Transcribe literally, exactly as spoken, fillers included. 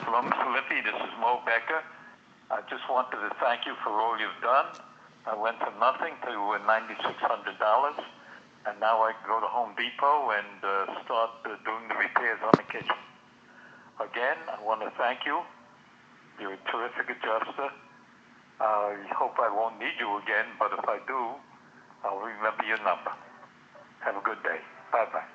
Slum Slippy. This is Mo Becker. I just wanted to thank you for all you've done. I went from nothing to nine thousand six hundred dollars, and now I can go to Home Depot and uh, start uh, doing the repairs on the kitchen. Again, I want to thank you. You're a terrific adjuster. I hope I won't need you again, but if I do, I'll remember your number. Have a good day. Bye-bye.